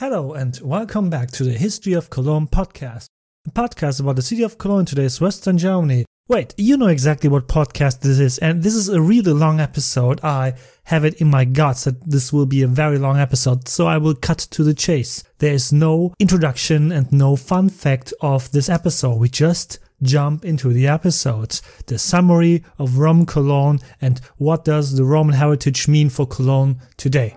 Hello and welcome back to the History of Cologne podcast, a podcast about the city of Cologne, today's Western Germany. Wait, you know exactly what podcast this is, and this is a really long episode. I have it in my guts that this will be a very long episode, so I will cut to the chase. There is no introduction and no fun fact of this episode. We just jump into the episode. The summary of Roman Cologne and what does the Roman heritage mean for Cologne today.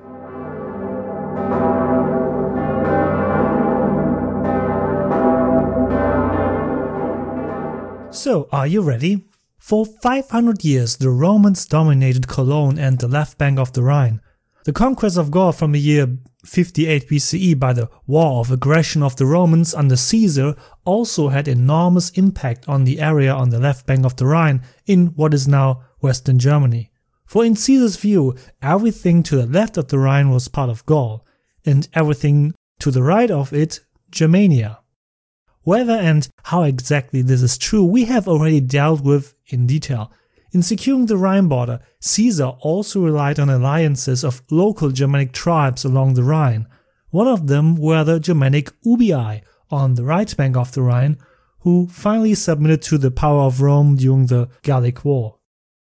So, are you ready? For 500 years, the Romans dominated Cologne and the left bank of the Rhine. The conquest of Gaul from the year 58 BCE by the War of Aggression of the Romans under Caesar also had enormous impact on the area on the left bank of the Rhine in what is now Western Germany. For in Caesar's view, everything to the left of the Rhine was part of Gaul, and everything to the right of it, Germania. Whether and how exactly this is true, we have already dealt with in detail. In securing the Rhine border, Caesar also relied on alliances of local Germanic tribes along the Rhine. One of them were the Germanic Ubii on the right bank of the Rhine, who finally submitted to the power of Rome during the Gallic War.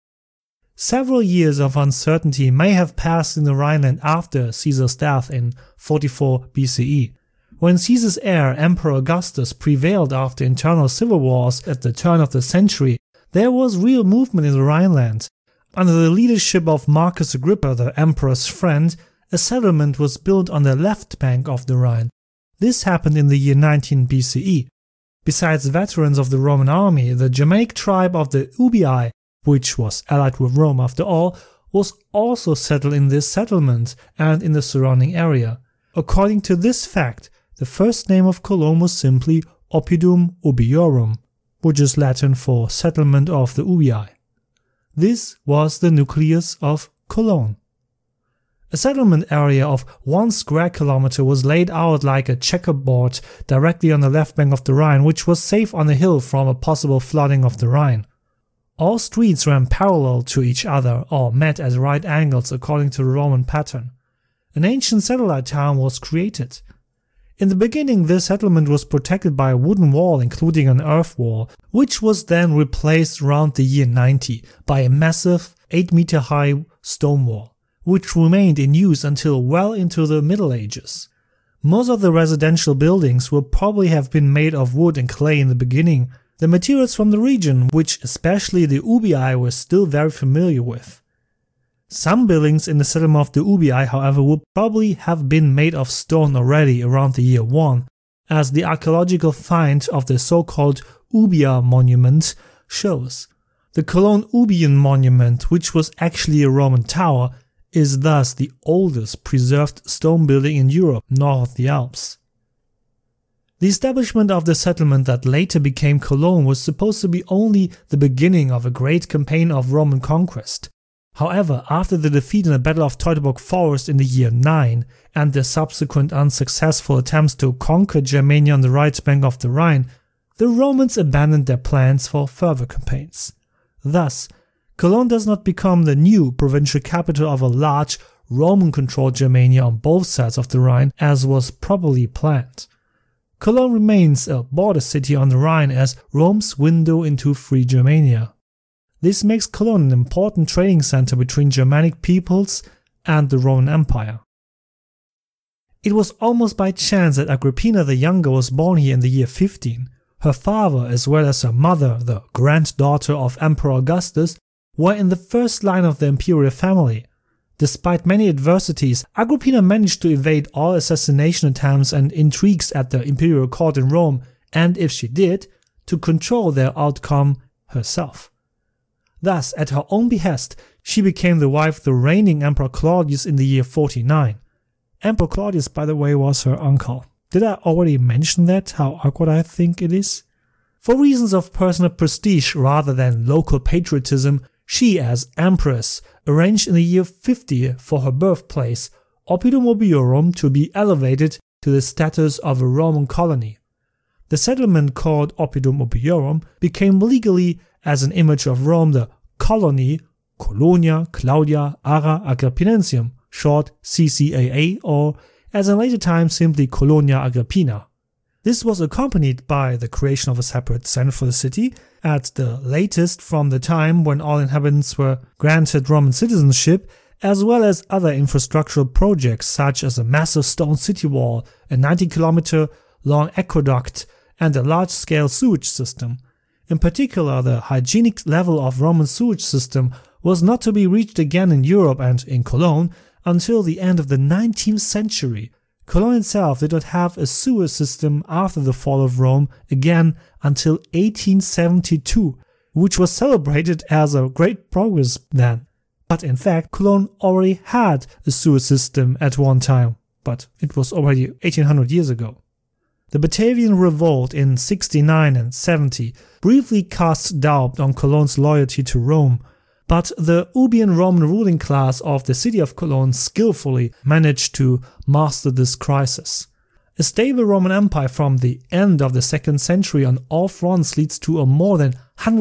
Several years of uncertainty may have passed in the Rhineland after Caesar's death in 44 BCE. When Caesar's heir, Emperor Augustus, prevailed after internal civil wars at the turn of the century, there was real movement in the Rhineland. Under the leadership of Marcus Agrippa, the emperor's friend, a settlement was built on the left bank of the Rhine. This happened in the year 19 BCE. Besides veterans of the Roman army, the Germanic tribe of the Ubii, which was allied with Rome after all, was also settled in this settlement and in the surrounding area. According to this fact, the first name of Cologne was simply Oppidum Ubiorum, which is Latin for settlement of the Ubii. This was the nucleus of Cologne. A settlement area of 1 square kilometer was laid out like a checkerboard directly on the left bank of the Rhine, which was safe on a hill from a possible flooding of the Rhine. All streets ran parallel to each other or met at right angles according to the Roman pattern. An ancient satellite town was created. In the beginning, this settlement was protected by a wooden wall including an earth wall, which was then replaced around the year 90 by a massive 8-meter high stone wall, which remained in use until well into the Middle Ages. Most of the residential buildings will probably have been made of wood and clay in the beginning, the materials from the region, which especially the Ubii were still very familiar with. Some buildings in the settlement of the Ubii, however, would probably have been made of stone already around the year 1, as the archaeological find of the so-called Ubia monument shows. The Cologne Ubian monument, which was actually a Roman tower, is thus the oldest preserved stone building in Europe north of the Alps. The establishment of the settlement that later became Cologne was supposed to be only the beginning of a great campaign of Roman conquest. However, after the defeat in the Battle of Teutoburg Forest in the year 9 and the subsequent unsuccessful attempts to conquer Germania on the right bank of the Rhine, the Romans abandoned their plans for further campaigns. Thus, Cologne does not become the new provincial capital of a large Roman-controlled Germania on both sides of the Rhine as was probably planned. Cologne remains a border city on the Rhine as Rome's window into free Germania. This makes Cologne an important trading center between Germanic peoples and the Roman Empire. It was almost by chance that Agrippina the Younger was born here in the year 15. Her father, as well as her mother, the granddaughter of Emperor Augustus, were in the first line of the imperial family. Despite many adversities, Agrippina managed to evade all assassination attempts and intrigues at the imperial court in Rome, and if she did, to control their outcome herself. Thus, at her own behest, she became the wife of the reigning Emperor Claudius in the year 49. Emperor Claudius, by the way, was her uncle. Did I already mention that, how awkward I think it is? For reasons of personal prestige rather than local patriotism, she, as empress, arranged in the year 50 for her birthplace, Oppidum Ubiorum, to be elevated to the status of a Roman colony. The settlement called Oppidum Ubiorum became legally, as an image of Rome, the colony Colonia Claudia Ara Agrippinensium, short CCAA, or as in later times simply Colonia Agrippina. This was accompanied by the creation of a separate senate for the city, at the latest from the time when all inhabitants were granted Roman citizenship, as well as other infrastructural projects such as a massive stone city wall, a 90-kilometer long aqueduct, and a large-scale sewage system. In particular, the hygienic level of Roman sewage system was not to be reached again in Europe and in Cologne until the end of the 19th century. Cologne itself did not have a sewer system after the fall of Rome again until 1872, which was celebrated as a great progress then. But in fact, Cologne already had a sewer system at one time, but it was already 1800 years ago. The Batavian Revolt in 69 and 70 briefly cast doubt on Cologne's loyalty to Rome, but the Ubian Roman ruling class of the city of Cologne skillfully managed to master this crisis. A stable Roman Empire from the end of the 2nd century on all fronts leads to a more than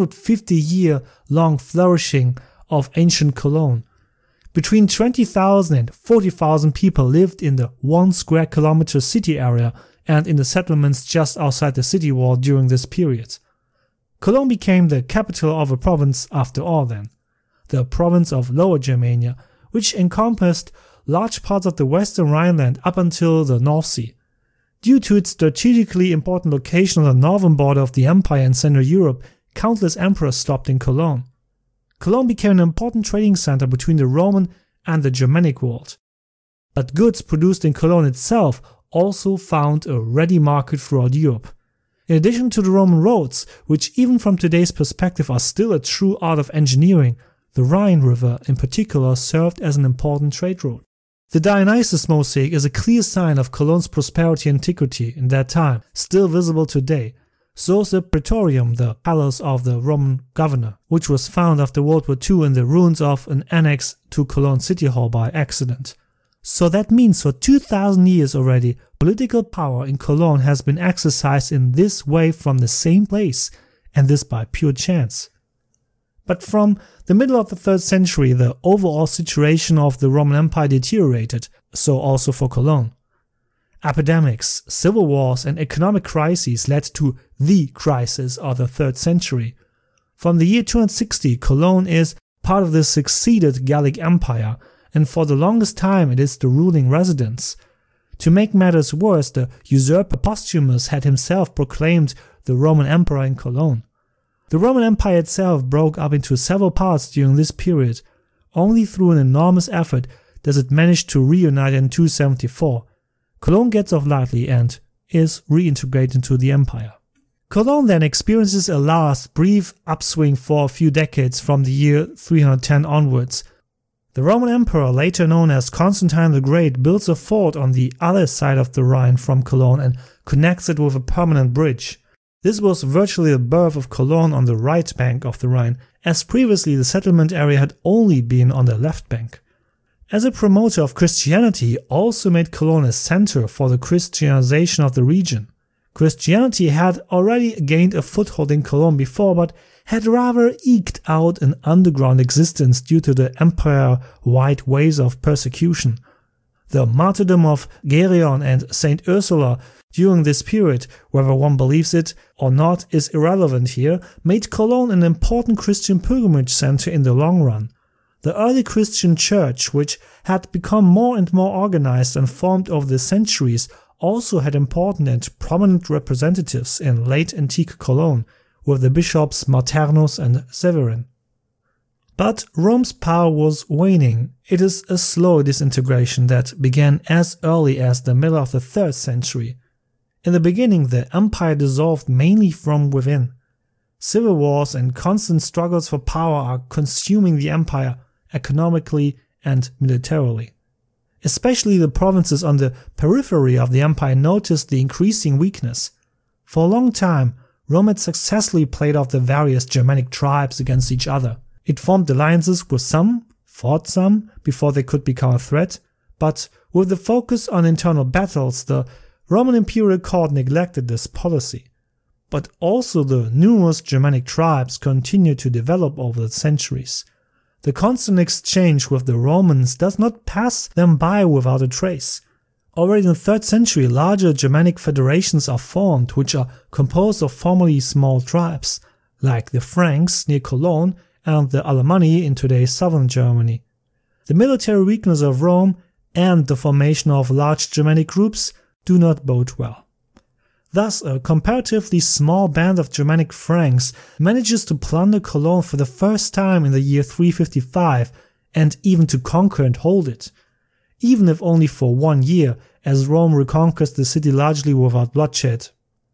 150-year-long flourishing of ancient Cologne. Between 20,000 and 40,000 people lived in the 1 square kilometer city area and in the settlements just outside the city wall during this period. Cologne became the capital of a province after all then, the province of Lower Germania, which encompassed large parts of the western Rhineland up until the North Sea. Due to its strategically important location on the northern border of the empire in Central Europe, countless emperors stopped in Cologne. Cologne became an important trading center between the Roman and the Germanic world. But goods produced in Cologne itself also found a ready market throughout Europe. In addition to the Roman roads, which even from today's perspective are still a true art of engineering, the Rhine River in particular served as an important trade route. The Dionysus mosaic is a clear sign of Cologne's prosperity and antiquity in that time, still visible today. So is the Praetorium, the palace of the Roman governor, which was found after World War II in the ruins of an annex to Cologne City Hall by accident. So that means for 2000 years already, political power in Cologne has been exercised in this way from the same place, and this by pure chance. But from the middle of the 3rd century, the overall situation of the Roman Empire deteriorated, so also for Cologne. Epidemics, civil wars and economic crises led to the crisis of the 3rd century. From the year 260, Cologne is part of the succeeded Gallic Empire, and for the longest time it is the ruling residence. To make matters worse, the usurper Postumus had himself proclaimed the Roman Emperor in Cologne. The Roman Empire itself broke up into several parts during this period. Only through an enormous effort does it manage to reunite in 274. Cologne gets off lightly and is reintegrated into the empire. Cologne then experiences a last brief upswing for a few decades from the year 310 onwards. The Roman Emperor, later known as Constantine the Great, builds a fort on the other side of the Rhine from Cologne and connects it with a permanent bridge. This was virtually the birth of Cologne on the right bank of the Rhine, as previously the settlement area had only been on the left bank. As a promoter of Christianity, he also made Cologne a center for the Christianization of the region. Christianity had already gained a foothold in Cologne before, but had rather eked out an underground existence due to the empire-wide waves of persecution. The martyrdom of Gereon and Saint Ursula during this period, whether one believes it or not is irrelevant here, made Cologne an important Christian pilgrimage center in the long run. The early Christian church, which had become more and more organized and formed over the centuries, also had important and prominent representatives in late antique Cologne, with the bishops Marternus and Severin. But Rome's power was waning. It is a slow disintegration that began as early as the middle of the 3rd century. In the beginning, the empire dissolved mainly from within. Civil wars and constant struggles for power are consuming the empire economically and militarily. Especially the provinces on the periphery of the empire noticed the increasing weakness. For a long time, Rome had successfully played off the various Germanic tribes against each other. It formed alliances with some, fought some before they could become a threat, but with the focus on internal battles, the Roman imperial court neglected this policy. But also the numerous Germanic tribes continued to develop over the centuries. The constant exchange with the Romans does not pass them by without a trace. Already in the 3rd century, larger Germanic federations are formed, which are composed of formerly small tribes, like the Franks near Cologne and the Alemanni in today's southern Germany. The military weakness of Rome and the formation of large Germanic groups do not bode well. Thus, a comparatively small band of Germanic Franks manages to plunder Cologne for the first time in the year 355 and even to conquer and hold it, even if only for 1 year, as Rome reconquers the city largely without bloodshed.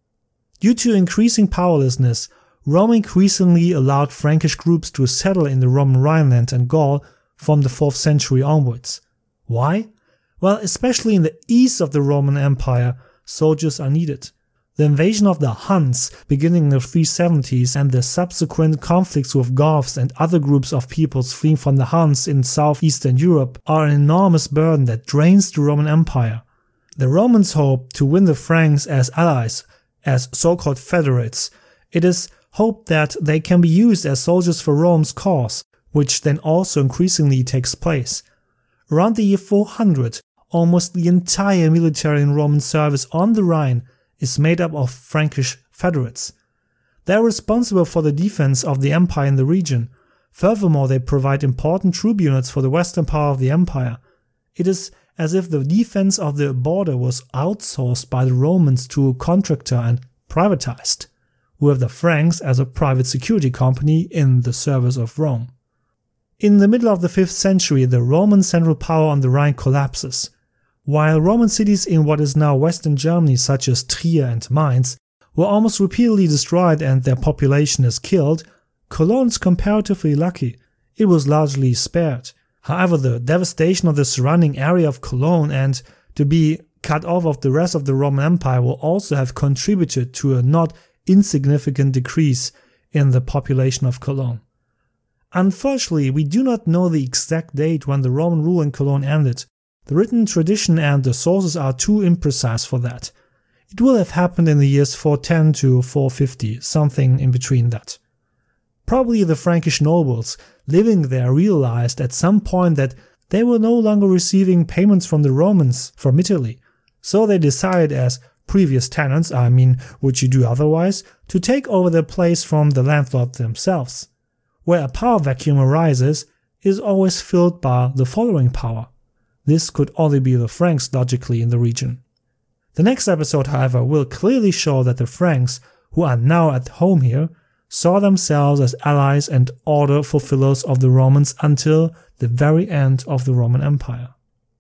Due to increasing powerlessness, Rome increasingly allowed Frankish groups to settle in the Roman Rhineland and Gaul from the 4th century onwards. Why? Well, especially in the east of the Roman Empire, soldiers are needed. The invasion of the Huns beginning in the 370s and the subsequent conflicts with Goths and other groups of peoples fleeing from the Huns in southeastern Europe are an enormous burden that drains the Roman Empire. The Romans hope to win the Franks as allies, as so-called federates. It is hoped that they can be used as soldiers for Rome's cause, which then also increasingly takes place. Around the year 400, almost the entire military in Roman service on the Rhine is made up of Frankish federates. They are responsible for the defense of the empire in the region. Furthermore, they provide important troop units for the western part of the empire. It is as if the defense of the border was outsourced by the Romans to a contractor and privatized, with the Franks as a private security company in the service of Rome. In the middle of the 5th century, the Roman central power on the Rhine collapses. While Roman cities in what is now Western Germany, such as Trier and Mainz, were almost repeatedly destroyed and their population is killed, Cologne is comparatively lucky. It was largely spared. However, the devastation of the surrounding area of Cologne and to be cut off of the rest of the Roman Empire will also have contributed to a not insignificant decrease in the population of Cologne. Unfortunately, we do not know the exact date when the Roman rule in Cologne ended. The written tradition and the sources are too imprecise for that. It will have happened in the years 410 to 450, something in between that. Probably the Frankish nobles living there realized at some point that they were no longer receiving payments from the Romans from Italy, so they decided as previous tenants, would you do otherwise, to take over their place from the landlord themselves. Where a power vacuum arises is always filled by the following power. This could only be the Franks logically in the region. The next episode, however, will clearly show that the Franks, who are now at home here, saw themselves as allies and order fulfillers of the Romans until the very end of the Roman Empire.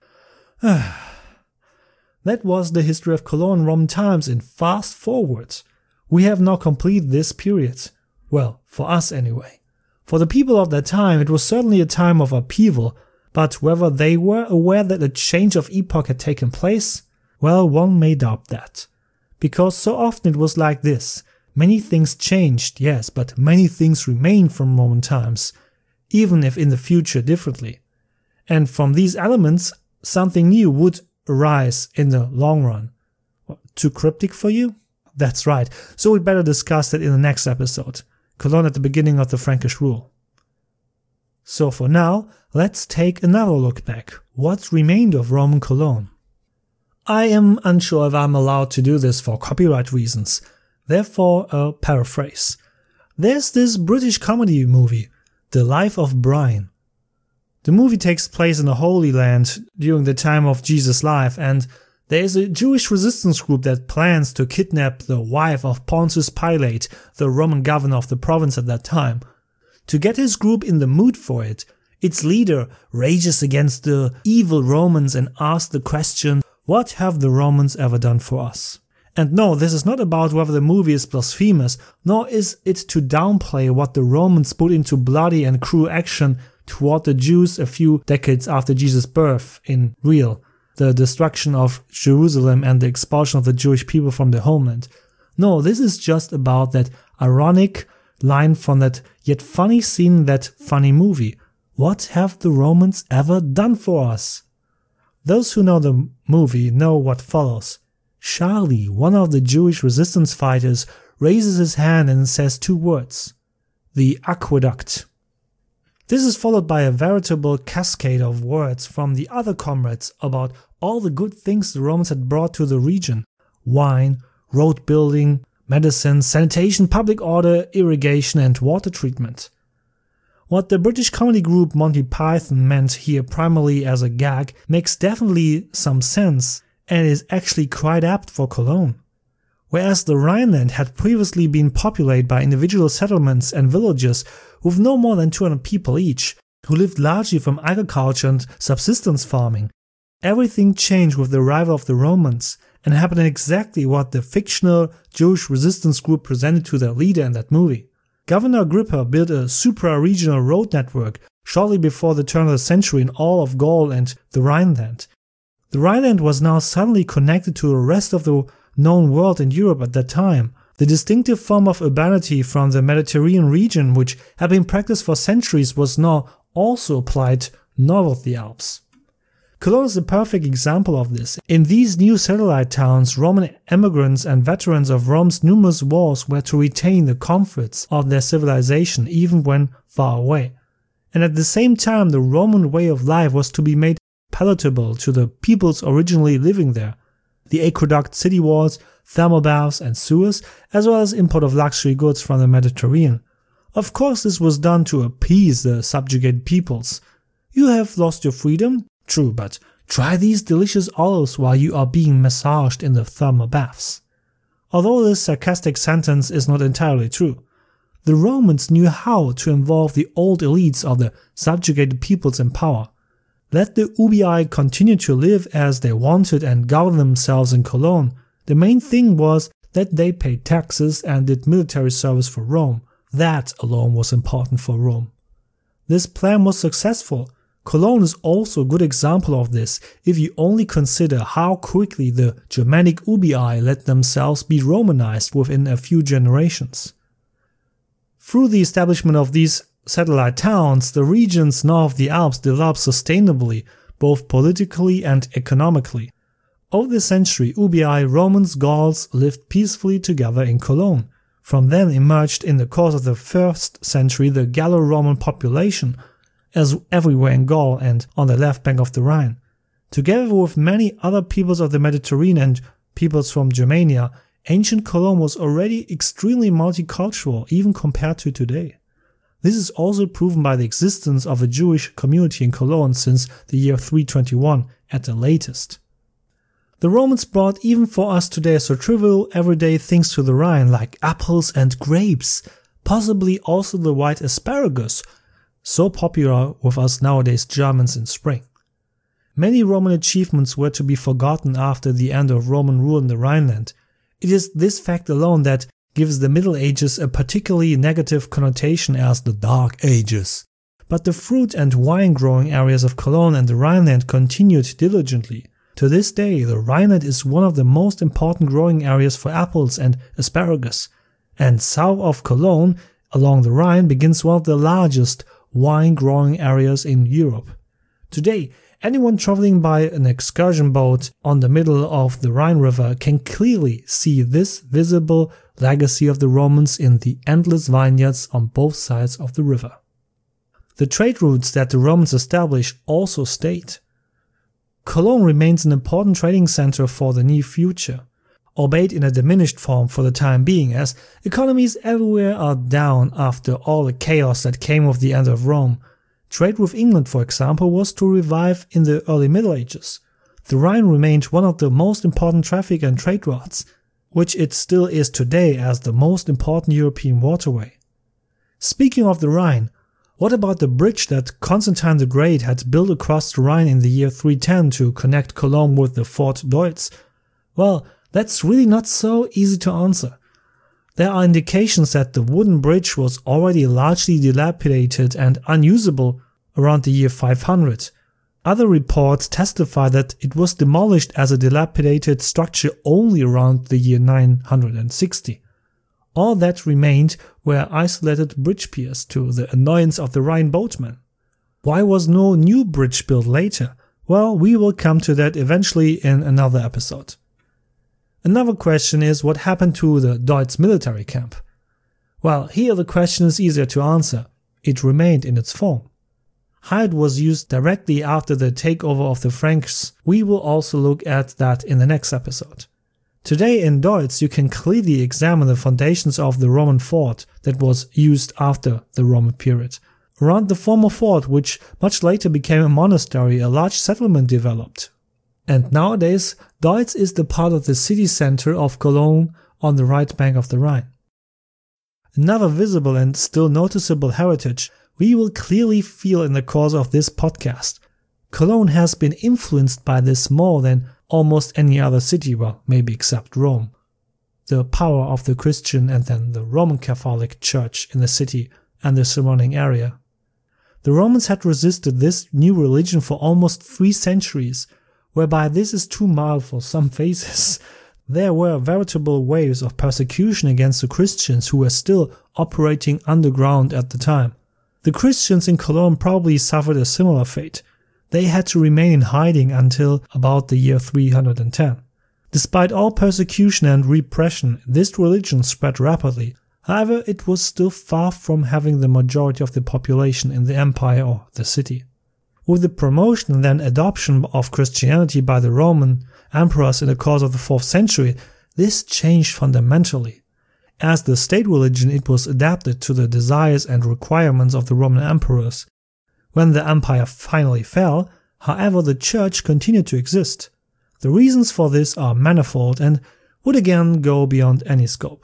That was the history of Cologne in Roman times in fast forward. We have now completed this period. Well, for us anyway. For the people of that time, it was certainly a time of upheaval, but whether they were aware that a change of epoch had taken place, well, one may doubt that. Because so often it was like this. Many things changed, yes, but many things remained from Roman times, even if in the future differently. And from these elements, something new would arise in the long run. What, too cryptic for you? That's right, so we'd better discuss that in the next episode. Cologne at the beginning of the Frankish rule. So for now, let's take another look back. What remained of Roman Cologne? I am unsure if I'm allowed to do this for copyright reasons, therefore a paraphrase. There's this British comedy movie, The Life of Brian. The movie takes place in the Holy Land during the time of Jesus' life, and there is a Jewish resistance group that plans to kidnap the wife of Pontius Pilate, the Roman governor of the province at that time. To get his group in the mood for it, its leader rages against the evil Romans and asks the question, what have the Romans ever done for us? And no, this is not about whether the movie is blasphemous, nor is it to downplay what the Romans put into bloody and cruel action toward the Jews a few decades after Jesus' birth in real, the destruction of Jerusalem and the expulsion of the Jewish people from their homeland. No, this is just about that ironic line from that yet funny scene in that funny movie. What have the Romans ever done for us? Those who know the movie know what follows. Charlie, one of the Jewish resistance fighters, raises his hand and says two words. The aqueduct. This is followed by a veritable cascade of words from the other comrades about all the good things the Romans had brought to the region: wine, road building, medicine, sanitation, public order, irrigation and water treatment. What the British comedy group Monty Python meant here primarily as a gag makes definitely some sense and is actually quite apt for Cologne. Whereas the Rhineland had previously been populated by individual settlements and villages with no more than 200 people each, who lived largely from agriculture and subsistence farming, everything changed with the arrival of the Romans and happened exactly what the fictional Jewish resistance group presented to their leader in that movie. Governor Agrippa built a supra-regional road network shortly before the turn of the century in all of Gaul and the Rhineland. The Rhineland was now suddenly connected to the rest of the known world in Europe at that time. The distinctive form of urbanity from the Mediterranean region, which had been practiced for centuries, was now also applied north of the Alps. Cologne is a perfect example of this. In these new satellite towns, Roman emigrants and veterans of Rome's numerous wars were to retain the comforts of their civilization even when far away. And at the same time, the Roman way of life was to be made palatable to the peoples originally living there. The aqueduct city walls, thermal baths and sewers, as well as import of luxury goods from the Mediterranean. Of course, this was done to appease the subjugated peoples. You have lost your freedom? True, but try these delicious olives while you are being massaged in the thermal baths. Although this sarcastic sentence is not entirely true, the Romans knew how to involve the old elites of the subjugated peoples in power. Let the Ubii continue to live as they wanted and govern themselves in Cologne. The main thing was that they paid taxes and did military service for Rome. That alone was important for Rome. This plan was successful. Cologne is also a good example of this if you only consider how quickly the Germanic Ubii let themselves be Romanized within a few generations. Through the establishment of these satellite towns, the regions north of the Alps developed sustainably, both politically and economically. Over the century, Ubii, Romans, Gauls lived peacefully together in Cologne. From then emerged in the course of the 1st century the Gallo-Roman population, as everywhere in Gaul and on the left bank of the Rhine. Together with many other peoples of the Mediterranean and peoples from Germania, ancient Cologne was already extremely multicultural even compared to today. This is also proven by the existence of a Jewish community in Cologne since the year 321 at the latest. The Romans brought even for us today so trivial everyday things to the Rhine like apples and grapes, possibly also the white asparagus, so popular with us nowadays Germans in spring. Many Roman achievements were to be forgotten after the end of Roman rule in the Rhineland. It is this fact alone that gives the Middle Ages a particularly negative connotation as the Dark Ages. But the fruit and wine growing areas of Cologne and the Rhineland continued diligently. To this day, the Rhineland is one of the most important growing areas for apples and asparagus. And south of Cologne, along the Rhine, begins one of the largest wine growing areas in Europe. Today, anyone traveling by an excursion boat on the middle of the Rhine River can clearly see this visible legacy of the Romans in the endless vineyards on both sides of the river. The trade routes that the Romans established also stayed. Cologne remains an important trading center for the near future, albeit in a diminished form for the time being, as economies everywhere are down after all the chaos that came with the end of Rome. Trade with England, for example, was to revive in the early Middle Ages. The Rhine remained one of the most important traffic and trade routes, which it still is today as the most important European waterway. Speaking of the Rhine, what about the bridge that Constantine the Great had built across the Rhine in the year 310 to connect Cologne with the Fort Deutz? Well, that's really not so easy to answer. There are indications that the wooden bridge was already largely dilapidated and unusable around the year 500. Other reports testify that it was demolished as a dilapidated structure only around the year 960. All that remained were isolated bridge piers, to the annoyance of the Rhine boatmen. Why was no new bridge built later? Well, we will come to that eventually in another episode. Another question is what happened to the Deutz military camp? Well, here the question is easier to answer. It remained in its form. how it was used directly after the takeover of the Franks, we will also look at that in the next episode. Today in Deutz you can clearly examine the foundations of the Roman fort that was used after the Roman period. Around the former fort, which much later became a monastery, a large settlement developed. And nowadays, Deutz is the part of the city center of Cologne on the right bank of the Rhine. Another visible and still noticeable heritage we will clearly feel in the course of this podcast. Cologne has been influenced by this more than almost any other city, well, maybe except Rome. The power of the Christian and then the Roman Catholic Church in the city and the surrounding area. The Romans had resisted this new religion for almost 3 centuries, whereby this is too mild for some phases. There were veritable waves of persecution against the Christians who were still operating underground at the time. The Christians in Cologne probably suffered a similar fate. They had to remain in hiding until about the year 310. Despite all persecution and repression, this religion spread rapidly. However, it was still far from having the majority of the population in the empire or the city. With the promotion and then adoption of Christianity by the Roman emperors in the course of the 4th century, this changed fundamentally. As the state religion, it was adapted to the desires and requirements of the Roman emperors. When the empire finally fell, however, the church continued to exist. The reasons for this are manifold and would again go beyond any scope.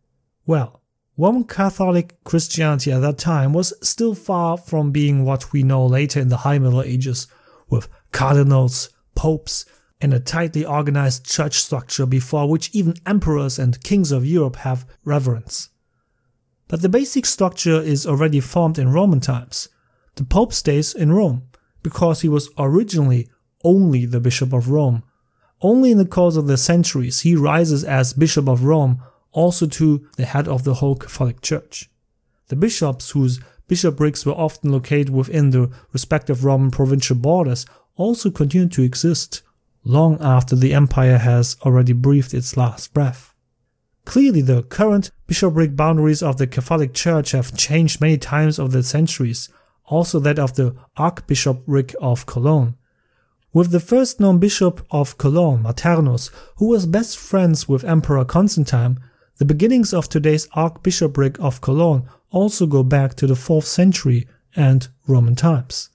Well, Roman Catholic Christianity at that time was still far from being what we know later in the High Middle Ages, with cardinals, popes, and a tightly organized church structure before which even emperors and kings of Europe have reverence. But the basic structure is already formed in Roman times. The Pope stays in Rome, because he was originally only the Bishop of Rome. Only in the course of the centuries he rises as Bishop of Rome, also to the head of the whole Catholic Church. The bishops, whose bishoprics were often located within the respective Roman provincial borders, also continue to exist, long after the empire has already breathed its last breath. Clearly, the current bishopric boundaries of the Catholic Church have changed many times over the centuries, also that of the Archbishopric of Cologne. With the first known bishop of Cologne, Maternus, who was best friends with Emperor Constantine, the beginnings of today's Archbishopric of Cologne also go back to the 4th century and Roman times.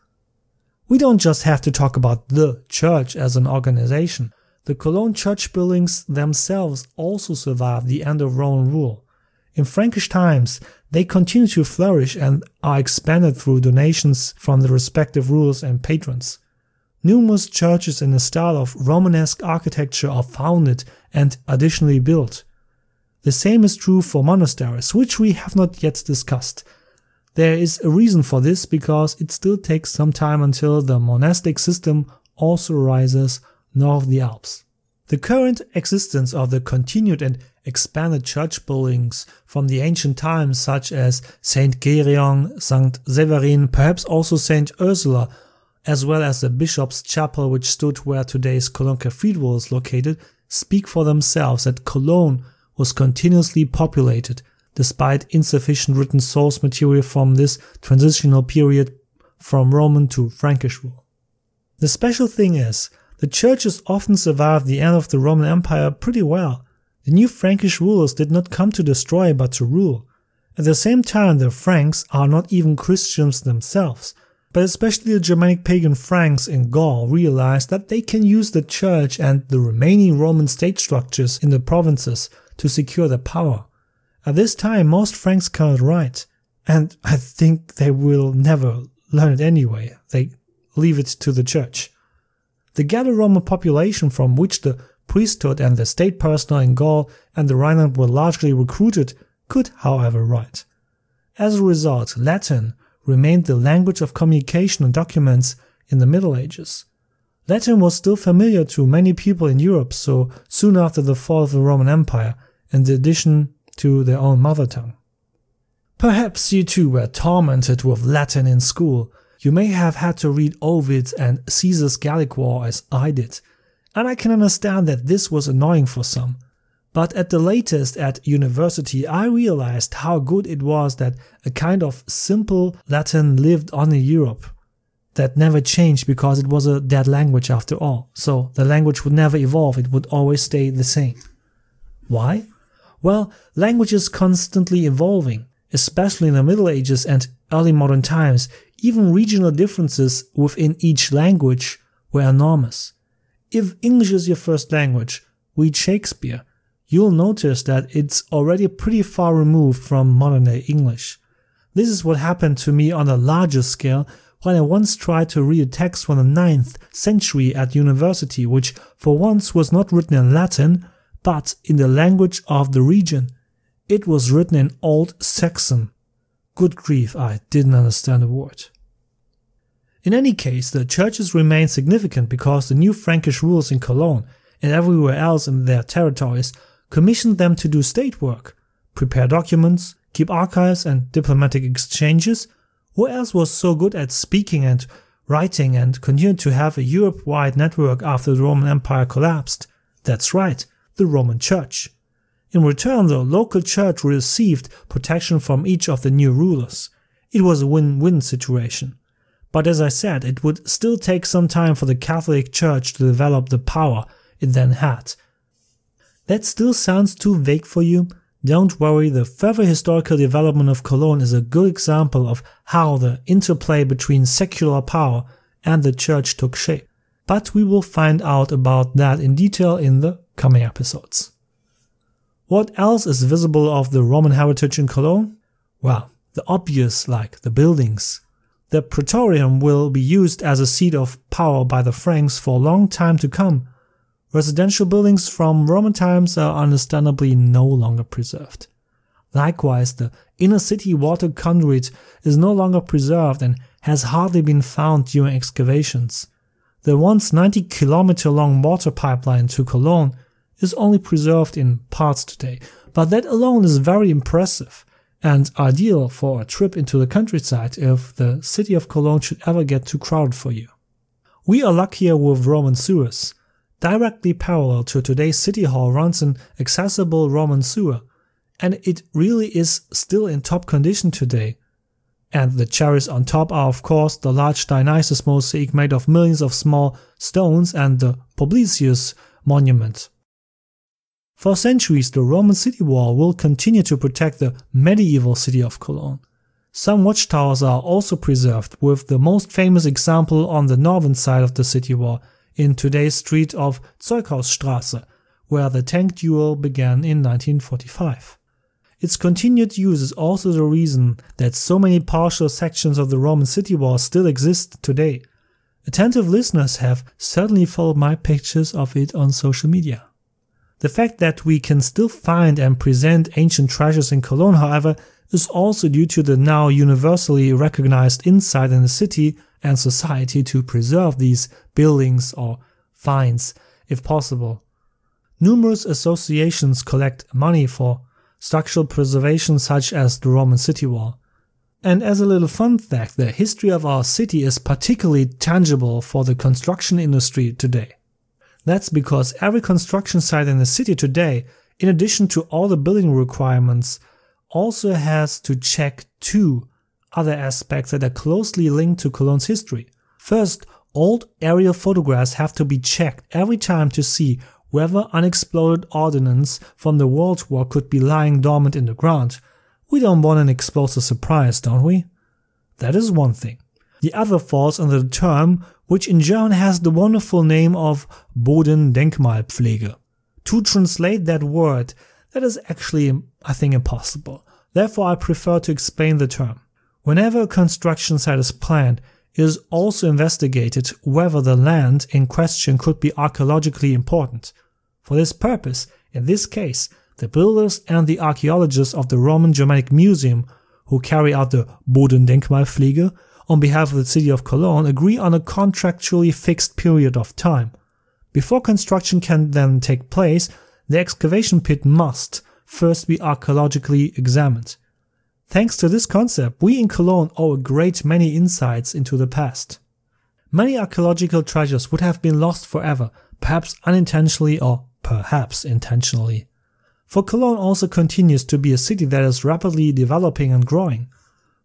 We don't just have to talk about the church as an organization. The Cologne church buildings themselves also survived the end of Roman rule. In Frankish times, they continue to flourish and are expanded through donations from the respective rulers and patrons. Numerous churches in the style of Romanesque architecture are founded and additionally built. The same is true for monasteries, which we have not yet discussed. There is a reason for this because it still takes some time until the monastic system also rises north of the Alps. The current existence of the continued and expanded church buildings from the ancient times, such as St. Gereon, St. Severin, perhaps also St. Ursula, as well as the Bishop's Chapel which stood where today's Cologne Cathedral is located, speak for themselves that Cologne was continuously populated, despite insufficient written source material from this transitional period from Roman to Frankish rule. The special thing is, the churches often survived the end of the Roman Empire pretty well. The new Frankish rulers did not come to destroy but to rule. At the same time, the Franks are not even Christians themselves, but especially the Germanic pagan Franks in Gaul realized that they can use the church and the remaining Roman state structures in the provinces to secure their power. At this time, most Franks cannot write, and I think they will never learn it anyway. They leave it to the church. The Gallo-Roman population from which the priesthood and the state personnel in Gaul and the Rhineland were largely recruited could, however, write. As a result, Latin remained the language of communication and documents in the Middle Ages. Latin was still familiar to many people in Europe so soon after the fall of the Roman Empire, in addition to their own mother tongue. Perhaps you too were tormented with Latin in school. You may have had to read Ovid and Caesar's Gallic War as I did, and I can understand that this was annoying for some. But at the latest at university I realized how good it was that a kind of simple Latin lived on in Europe. that never changed because it was a dead language after all. So the language would never evolve, it would always stay the same. Why? Well, language is constantly evolving, especially in the Middle Ages and early modern times. Even regional differences within each language were enormous. If English is your first language, read Shakespeare. You'll notice that it's already pretty far removed from modern-day English. This is what happened to me on a larger scale when I once tried to read a text from the 9th century at university, which for once was not written in Latin, but in the language of the region. It was written in Old Saxon. Good grief, I didn't understand a word. In any case, the churches remained significant because the new Frankish rulers in Cologne and everywhere else in their territories commissioned them to do state work, prepare documents, keep archives and diplomatic exchanges. Who else was so good at speaking and writing and continued to have a Europe-wide network after the Roman Empire collapsed? That's right, the Roman Church. In return, the local church received protection from each of the new rulers. It was a win-win situation. But as I said, it would still take some time for the Catholic Church to develop the power it then had. That still sounds too vague for you? Don't worry, the further historical development of Cologne is a good example of how the interplay between secular power and the church took shape. But we will find out about that in detail in the coming episodes. What else is visible of the Roman heritage in Cologne? Well, the obvious, like the buildings. The Praetorium will be used as a seat of power by the Franks for a long time to come. Residential buildings from Roman times are understandably no longer preserved. Likewise, the inner city water conduit is no longer preserved and has hardly been found during excavations. The once 90-kilometer long water pipeline to Cologne is only preserved in parts today, but that alone is very impressive and ideal for a trip into the countryside if the city of Cologne should ever get too crowded for you. We are luckier with Roman sewers. Directly parallel to today's city hall runs an accessible Roman sewer, and it really is still in top condition today. And the cherries on top are of course the large Dionysus mosaic made of millions of small stones and the Publicius monument. For centuries the Roman city wall will continue to protect the medieval city of Cologne. Some watchtowers are also preserved, with the most famous example on the northern side of the city wall, in today's street of Zeughausstraße, where the tank duel began in 1945. Its continued use is also the reason that so many partial sections of the Roman city wall still exist today. Attentive listeners have certainly followed my pictures of it on social media. The fact that we can still find and present ancient treasures in Cologne, however, is also due to the now universally recognized insight in the city and society to preserve these buildings or finds, if possible. Numerous associations collect money for structural preservation such as the Roman city wall. And as a little fun fact, the history of our city is particularly tangible for the construction industry today. That's because every construction site in the city today, in addition to all the building requirements, also has to check two other aspects that are closely linked to Cologne's history. First, old aerial photographs have to be checked every time to see whether unexploded ordnance from the World War could be lying dormant in the ground. We don't want an explosive surprise, don't we? That is one thing. The other falls under the term, which in German has the wonderful name of Bodendenkmalpflege. To translate that word, that is actually, I think, impossible. Therefore, I prefer to explain the term. Whenever a construction site is planned, it is also investigated whether the land in question could be archaeologically important. For this purpose, in this case, the builders and the archaeologists of the Roman Germanic Museum, who carry out the Bodendenkmalpflege on behalf of the city of Cologne, agree on a contractually fixed period of time. Before construction can then take place, the excavation pit must first be archaeologically examined. Thanks to this concept, we in Cologne owe a great many insights into the past. Many archaeological treasures would have been lost forever, perhaps unintentionally or perhaps intentionally. For Cologne also continues to be a city that is rapidly developing and growing.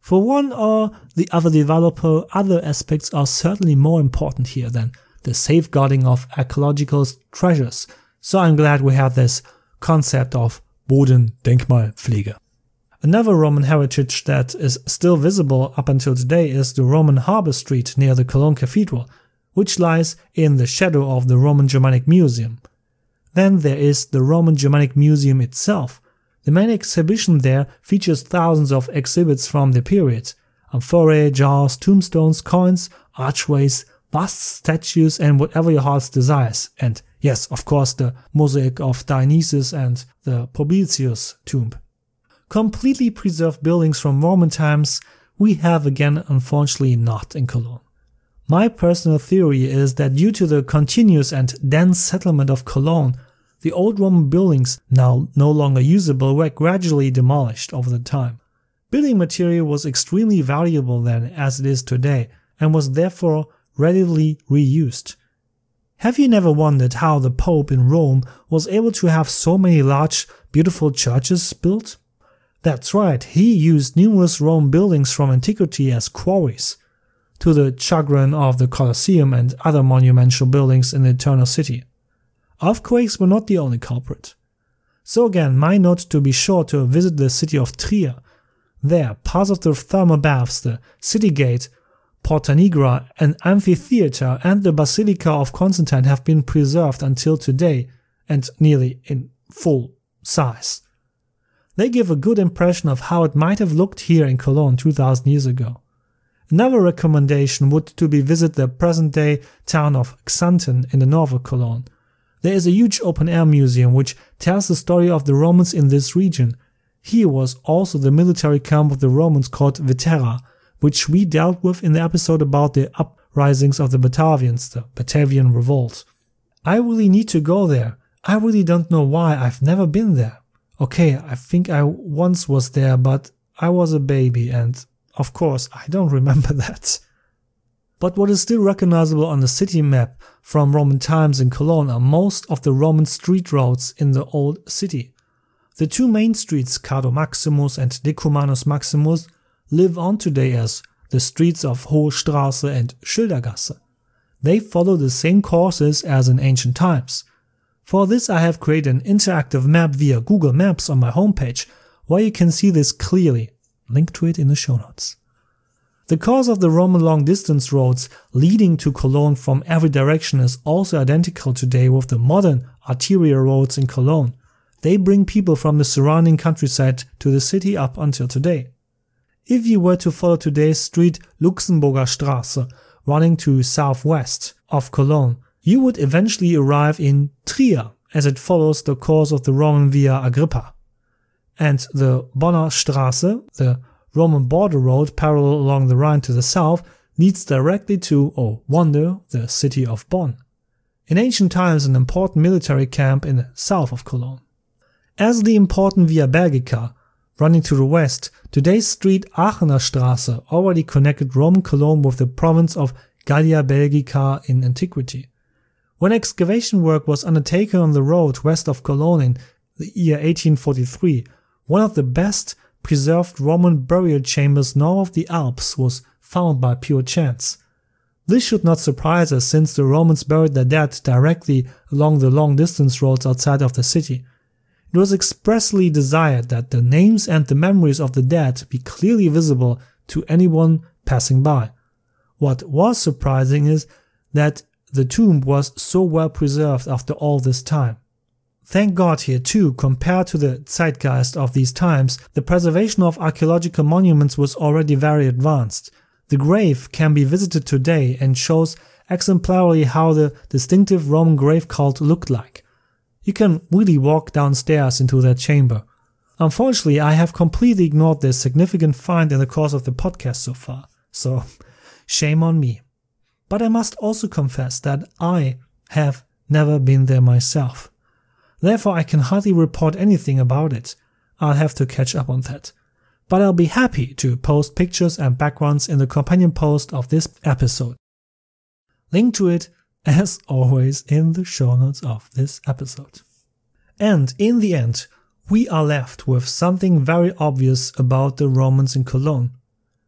For one or the other developer, other aspects are certainly more important here than the safeguarding of archaeological treasures, so I'm glad we have this concept of Bodendenkmalpflege. Another Roman heritage that is still visible up until today is the Roman Harbour Street near the Cologne Cathedral, which lies in the shadow of the Roman Germanic Museum. Then there is the Roman Germanic Museum itself. The main exhibition there features thousands of exhibits from the period: amphorae, jars, tombstones, coins, archways, busts, statues, and whatever your heart desires. And yes, of course, the mosaic of Dionysus and the Publius tomb. Completely preserved buildings from Roman times we have again unfortunately not in Cologne. My personal theory is that due to the continuous and dense settlement of Cologne, the old Roman buildings, now no longer usable, were gradually demolished over the time. Building material was extremely valuable then as it is today, and was therefore readily reused. Have you never wondered how the Pope in Rome was able to have so many large, beautiful churches built? That's right, he used numerous Roman buildings from antiquity as quarries, to the chagrin of the Colosseum and other monumental buildings in the Eternal City. Earthquakes were not the only culprit. So again, my note to be sure to visit the city of Trier. There, parts of the thermal baths, the city gate, Porta Nigra, an amphitheater, and the Basilica of Constantine have been preserved until today, and nearly in full size. They give a good impression of how it might have looked here in Cologne 2000 years ago. Another recommendation would be visit the present-day town of Xanten in the north of Cologne. There is a huge open-air museum which tells the story of the Romans in this region. Here was also the military camp of the Romans called Vetera, which we dealt with in the episode about the uprisings of the Batavians, the Batavian Revolt. I really need to go there. I really don't know why, I've never been there. Okay, I think I once was there, but I was a baby and, of course, I don't remember that. But what is still recognizable on the city map from Roman times in Cologne are most of the Roman street roads in the old city. The two main streets, Cardo Maximus and Decumanus Maximus, live on today as the streets of Hohe Straße and Schildergasse. They follow the same courses as in ancient times. For this I have created an interactive map via Google Maps on my homepage, where you can see this clearly. Link to it in the show notes. The course of the Roman long-distance roads leading to Cologne from every direction is also identical today with the modern arterial roads in Cologne. They bring people from the surrounding countryside to the city up until today. If you were to follow today's street Luxemburger Straße, running to southwest of Cologne, you would eventually arrive in Trier, as it follows the course of the Roman Via Agrippa. And the Bonner Straße, the Roman border road parallel along the Rhine to the south, leads directly to, oh wonder, the city of Bonn. In ancient times an important military camp in the south of Cologne. As the important Via Belgica, running to the west, today's street Aachener Straße already connected Roman Cologne with the province of Gallia Belgica in antiquity. When excavation work was undertaken on the road west of Cologne in the year 1843, one of the best preserved Roman burial chambers north of the Alps was found by pure chance. This should not surprise us since the Romans buried their dead directly along the long-distance roads outside of the city. It was expressly desired that the names and the memories of the dead be clearly visible to anyone passing by. What was surprising is that the tomb was so well preserved after all this time. Thank God here too, compared to the zeitgeist of these times, the preservation of archaeological monuments was already very advanced. The grave can be visited today and shows exemplarily how the distinctive Roman grave cult looked like. You can really walk downstairs into that chamber. Unfortunately, I have completely ignored this significant find in the course of the podcast so far, so shame on me. But I must also confess that I have never been there myself. Therefore, I can hardly report anything about it. I'll have to catch up on that. But I'll be happy to post pictures and backgrounds in the companion post of this episode. Link to it, as always, in the show notes of this episode. And in the end, we are left with something very obvious about the Romans in Cologne.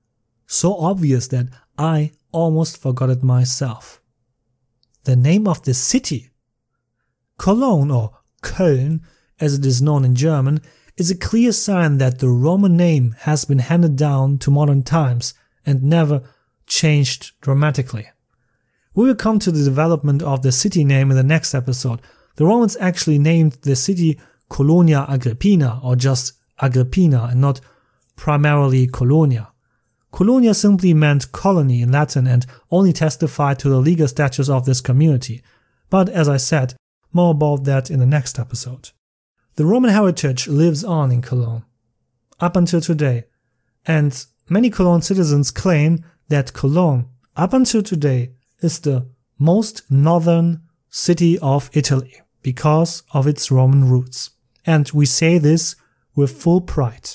so obvious that I almost forgot it myself. The name of the city, Cologne or Köln as it is known in German, is a clear sign that the Roman name has been handed down to modern times and never changed dramatically. We will come to the development of the city name in the next episode. The Romans actually named the city Colonia Agrippina or just Agrippina and not primarily Colonia. Colonia simply meant colony in Latin and only testified to the legal status of this community. But as I said, more about that in the next episode. The Roman heritage lives on in Cologne, up until today, and many Cologne citizens claim that Cologne, up until today, is the most northern city of Italy because of its Roman roots. And we say this with full pride.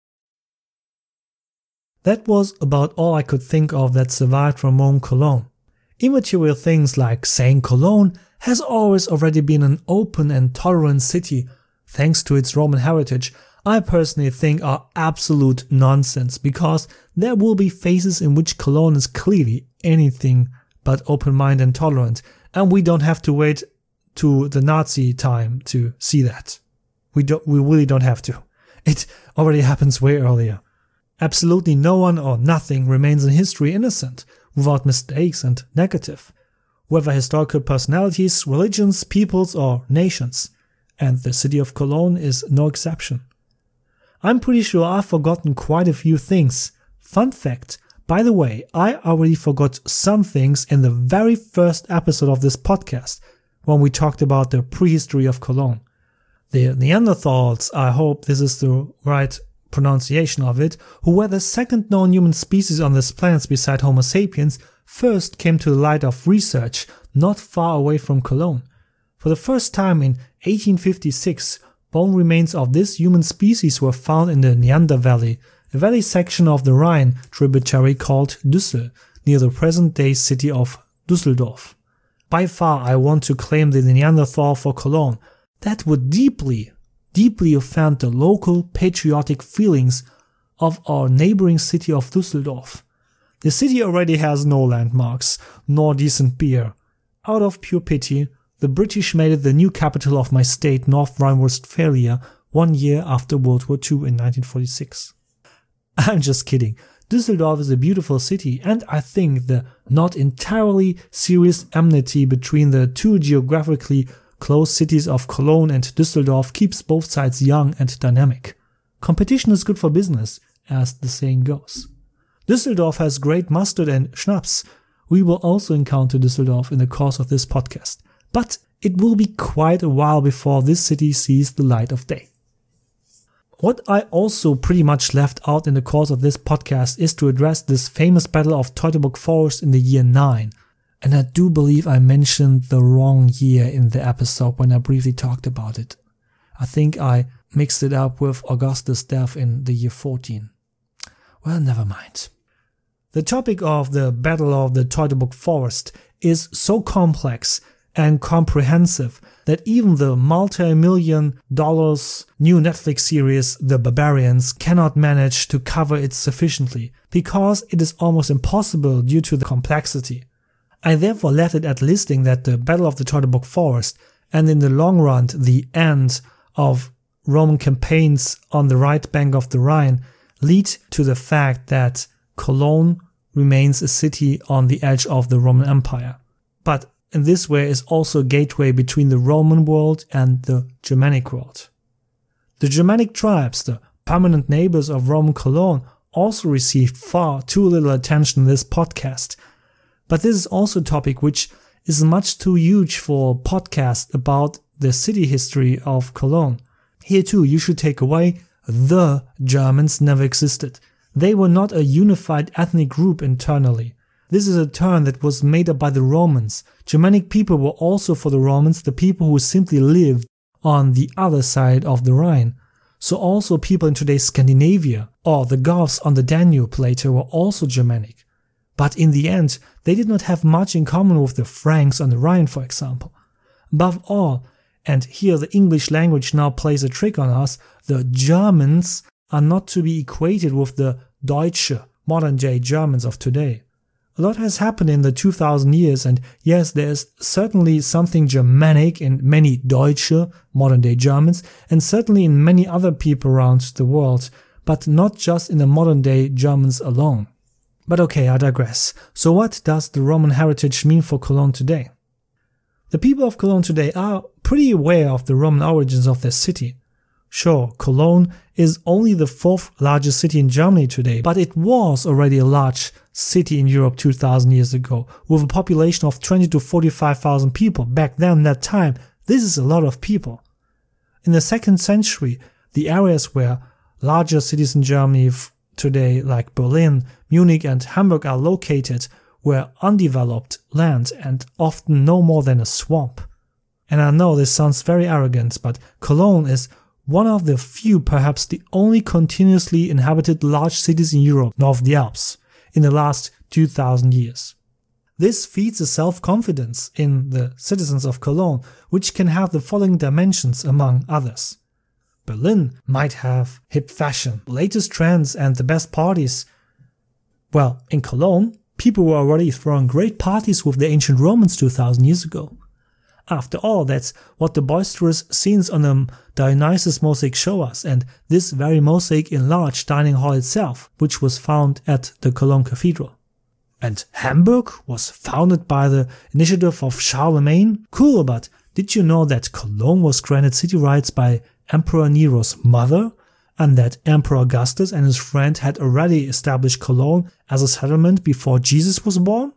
That was about all I could think of that survived from Rome Cologne. Immaterial things like saying Cologne has always already been an open and tolerant city thanks to its Roman heritage, I personally think are absolute nonsense, because there will be phases in which Cologne is clearly anything but open-minded and tolerant, and we don't have to wait to the Nazi time to see that. We really don't have to. It already happens way earlier. Absolutely no one or nothing remains in history innocent, without mistakes and negative, whether historical personalities, religions, peoples or nations. And the city of Cologne is no exception. I'm pretty sure I've forgotten quite a few things. Fun fact, by the way, I already forgot some things in the very first episode of this podcast, when we talked about the prehistory of Cologne. The Neanderthals, I hope this is the right pronunciation of it, who were the second known human species on this planet beside Homo sapiens, first came to the light of research not far away from Cologne. For the first time in 1856, bone remains of this human species were found in the Neander Valley, a valley section of the Rhine tributary called Düssel, near the present-day city of Düsseldorf. By far I want to claim the Neanderthal for Cologne. That would deeply offend the local patriotic feelings of our neighboring city of Düsseldorf. The city already has no landmarks, nor decent beer. Out of pure pity, the British made it the new capital of my state, North Rhine-Westphalia, 1 year after World War II in 1946. I'm just kidding. Düsseldorf is a beautiful city, and I think the not entirely serious enmity between the two geographically close cities of Cologne and Düsseldorf keeps both sides young and dynamic. Competition is good for business, as the saying goes. Düsseldorf has great mustard and schnapps. We will also encounter Düsseldorf in the course of this podcast, but it will be quite a while before this city sees the light of day. What I also pretty much left out in the course of this podcast is to address this famous Battle of Teutoburg Forest in the year 9. And I do believe I mentioned the wrong year in the episode when I briefly talked about it. I think I mixed it up with Augustus' death in the year 14. Well, never mind. The topic of the Battle of the Teutoburg Forest is so complex and comprehensive that even the multi-million dollars new Netflix series The Barbarians cannot manage to cover it sufficiently, because it is almost impossible due to the complexity. I therefore left it at listing that the Battle of the Teutoburg Forest, and in the long run the end of Roman campaigns on the right bank of the Rhine, lead to the fact that Cologne remains a city on the edge of the Roman Empire. But in this way is also a gateway between the Roman world and the Germanic world. The Germanic tribes, the permanent neighbors of Roman Cologne, also received far too little attention in this podcast. But this is also a topic which is much too huge for a podcast about the city history of Cologne. Here too, you should take away the Germans never existed. They were not a unified ethnic group internally. This is a term that was made up by the Romans. Germanic people were also for the Romans the people who simply lived on the other side of the Rhine. So also people in today's Scandinavia or the Goths on the Danube later were also Germanic. But in the end, they did not have much in common with the Franks on the Rhine, for example. Above all, and here the English language now plays a trick on us, the Germans are not to be equated with the Deutsche, modern-day Germans of today. A lot has happened in the 2000 years, and yes, there is certainly something Germanic in many Deutsche, modern-day Germans, and certainly in many other people around the world, but not just in the modern-day Germans alone. But okay, I digress. So what does the Roman heritage mean for Cologne today? The people of Cologne today are pretty aware of the Roman origins of their city. Sure, Cologne is only the 4th largest city in Germany today, but it was already a large city in Europe 2000 years ago, with a population of 20 to 45,000 people. Back then, that time, this is a lot of people. In the 2nd century, the areas where larger cities in Germany today, like Berlin, Munich and Hamburg, are located, were undeveloped land and often no more than a swamp. And I know this sounds very arrogant, but Cologne is one of the few, perhaps the only continuously inhabited large cities in Europe, north of the Alps, in the last 2000 years. This feeds a self-confidence in the citizens of Cologne, which can have the following dimensions among others. Berlin might have hip fashion, latest trends and the best parties. Well, in Cologne, people were already throwing great parties with the ancient Romans 2000 years ago. After all, that's what the boisterous scenes on the Dionysus mosaic show us, and this very mosaic enlarged dining hall itself, which was found at the Cologne Cathedral. And Hamburg was founded by the initiative of Charlemagne? Cool, but did you know that Cologne was granted city rights by Emperor Nero's mother, and that Emperor Augustus and his friend had already established Cologne as a settlement before Jesus was born?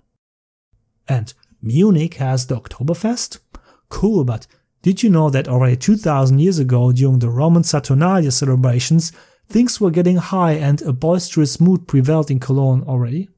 And Munich has the Oktoberfest? Cool, but did you know that already 2000 years ago, during the Roman Saturnalia celebrations, things were getting high and a boisterous mood prevailed in Cologne already?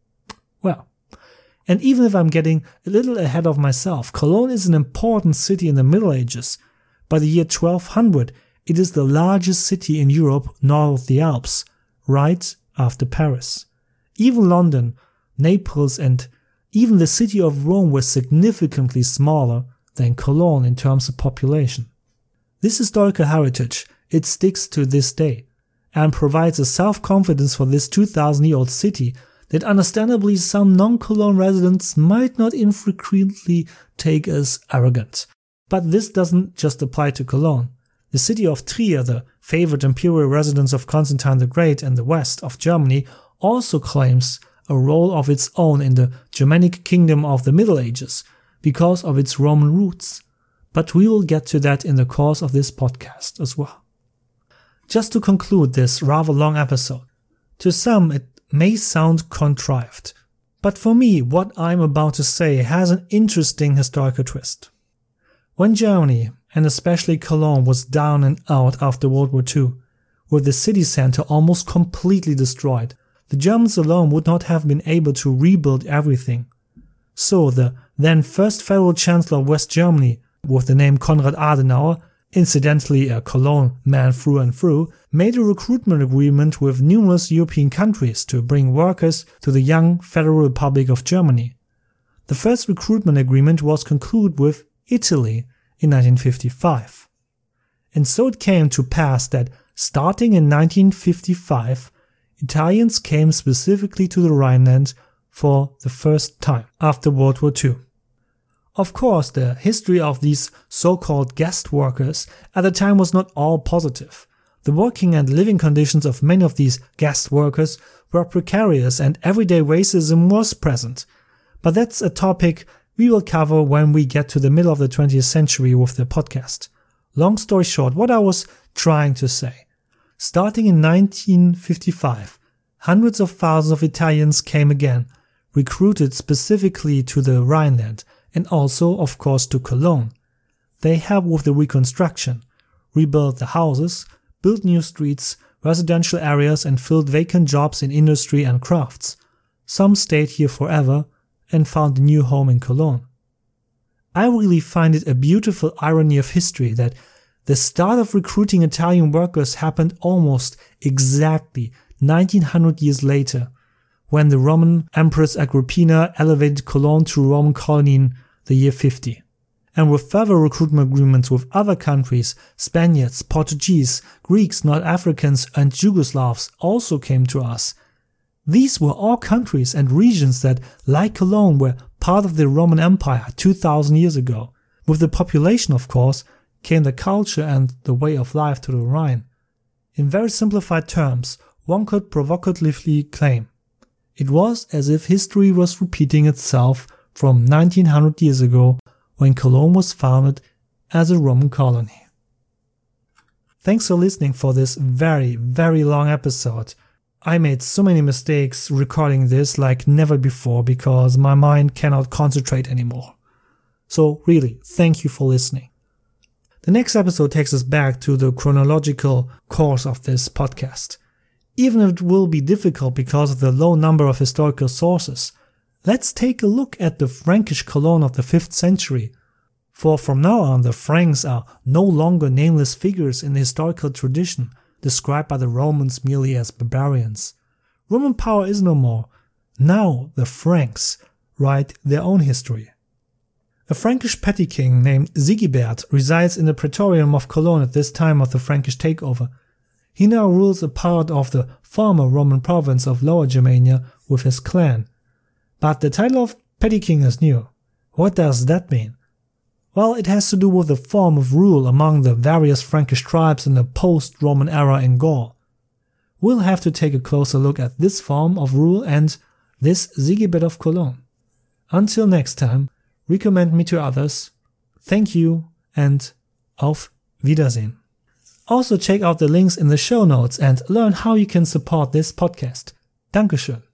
Well, and even if I'm getting a little ahead of myself, Cologne is an important city in the Middle Ages. By the year 1200, it is the largest city in Europe north of the Alps, right after Paris. Even London, Naples and even the city of Rome were significantly smaller than Cologne in terms of population. This historical heritage, it sticks to this day and provides a self-confidence for this 2000-year-old city that understandably some non-Cologne residents might not infrequently take as arrogant. But this doesn't just apply to Cologne. The city of Trier, the favorite imperial residence of Constantine the Great in the west of Germany, also claims a role of its own in the Germanic kingdom of the Middle Ages because of its Roman roots. But we will get to that in the course of this podcast as well. Just to conclude this rather long episode, to some it may sound contrived, but for me what I'm about to say has an interesting historical twist. When Germany, and especially Cologne, was down and out after World War II, with the city center almost completely destroyed, the Germans alone would not have been able to rebuild everything. So the then first federal chancellor of West Germany, with the name Konrad Adenauer, incidentally a Cologne man through and through, made a recruitment agreement with numerous European countries to bring workers to the young Federal Republic of Germany. The first recruitment agreement was concluded with Italy in 1955. And so it came to pass that starting in 1955, Italians came specifically to the Rhineland for the first time after World War II. Of course, the history of these so-called guest workers at the time was not all positive. The working and living conditions of many of these guest workers were precarious and everyday racism was present. But that's a topic we will cover when we get to the middle of the 20th century with the podcast. Long story short, what I was trying to say. Starting in 1955, hundreds of thousands of Italians came again, recruited specifically to the Rhineland and also, of course, to Cologne. They helped with the reconstruction, rebuilt the houses, built new streets, residential areas and filled vacant jobs in industry and crafts. Some stayed here forever and found a new home in Cologne. I really find it a beautiful irony of history that the start of recruiting Italian workers happened almost exactly 1900 years later, when the Roman Empress Agrippina elevated Cologne to a Roman colony in the year 50. And with further recruitment agreements with other countries, Spaniards, Portuguese, Greeks, North Africans and Yugoslavs also came to us. These were all countries and regions that, like Cologne, were part of the Roman Empire 2000 years ago. With the population, of course, came the culture and the way of life to the Rhine. In very simplified terms, one could provocatively claim it was as if history was repeating itself from 1900 years ago when Cologne was founded as a Roman colony. Thanks for listening for this very, very long episode. I made so many mistakes recording this like never before because my mind cannot concentrate anymore. So really, thank you for listening. The next episode takes us back to the chronological course of this podcast. Even if it will be difficult because of the low number of historical sources, let's take a look at the Frankish Cologne of the 5th century. For from now on the Franks are no longer nameless figures in the historical tradition, described by the Romans merely as barbarians. Roman power is no more. Now the Franks write their own history. A Frankish petty king named Sigebert resides in the Praetorium of Cologne at this time of the Frankish takeover. He now rules a part of the former Roman province of Lower Germania with his clan. But the title of petty king is new. What does that mean? Well, it has to do with the form of rule among the various Frankish tribes in the post-Roman era in Gaul. We'll have to take a closer look at this form of rule and this Sigebert of Cologne. Until next time, recommend me to others. Thank you and auf Wiedersehen. Also check out the links in the show notes and learn how you can support this podcast. Dankeschön.